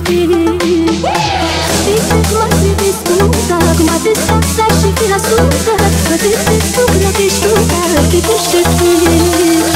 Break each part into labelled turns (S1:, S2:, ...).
S1: خبيتك مصري بسكوتك ما تستخسرش فيها صوتك ما تلبس بكرة في شروطك تشتكي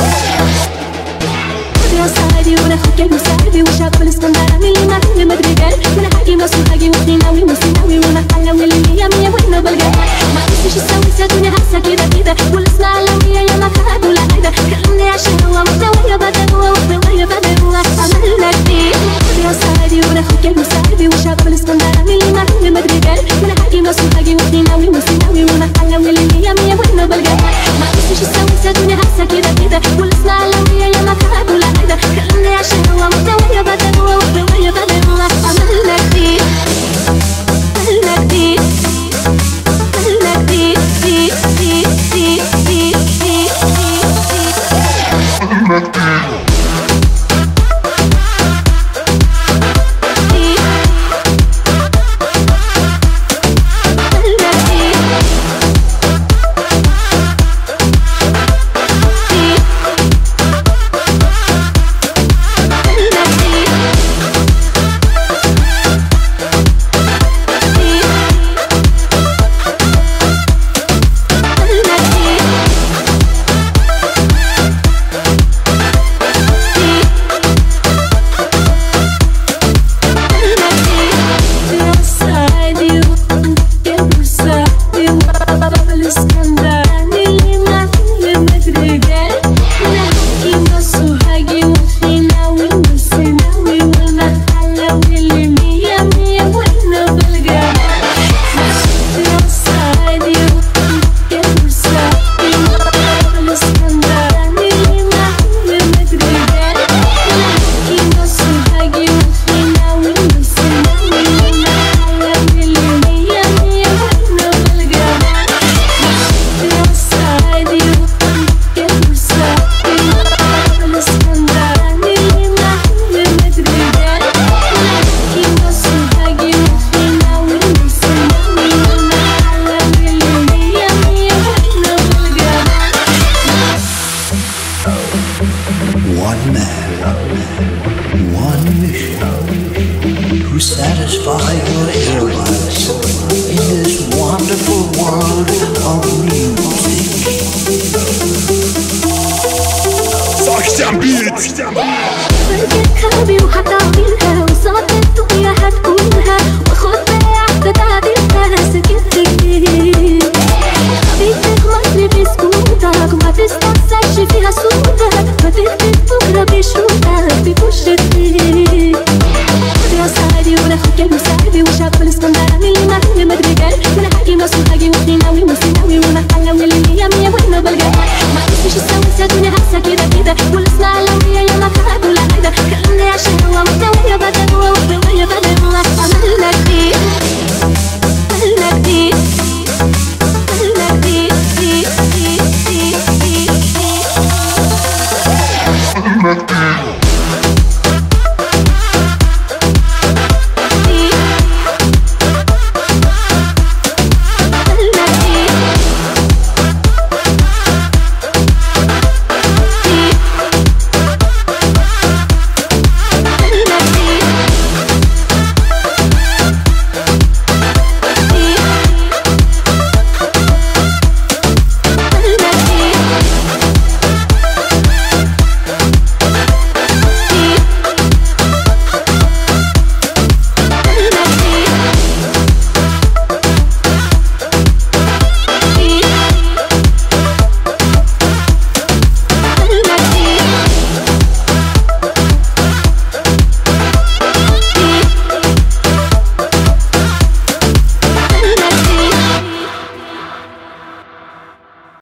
S1: يا صاحبي وانا اخوك المساعدي وشاب الاسكندراني اللي ما في مدريدال وانا حاجي مسوحاجي وسيناوي وسيناوي وانا حلاوي اللي مية مية واحنا بلقاها ما تنسيش السوي ساتوني هسه كده كده والاسماعيلاوية يا ما كانت ولا حاجة كلمني عشان هو محتوى يا بدوة ومحتوى يا بدوة عملنا كتير يا صاحبي وانا اخوك المساعدي وشاب الاسكندراني اللي ما في مدريدال وانا حاجي مسوحاجي وسيناوي وسيناوي وانا حلاوي اللي مية مية واحنا بلقاها ما تنسيش السوي ساتوني هسه كده كده والاسماعيلاوية يا ما كانت ولا حاجة كلمني عشان هو محتوى يا بدوة ومحتوى يا بدوة عملنا كتير عملنا كتير عملنا كتير كتير كتير كتير كتير عملنا كتير فيها صوتك ما